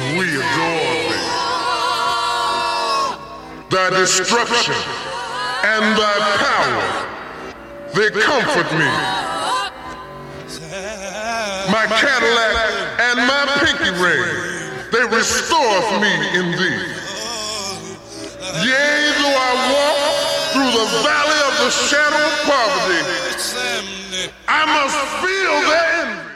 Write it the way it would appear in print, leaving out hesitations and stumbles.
we adore thee. Thy destruction and thy power, they comfort me. My Cadillac and my pinky ring, they restore me in thee. Yea, though I walk through the valley of the shadow of poverty, I must feel their envy.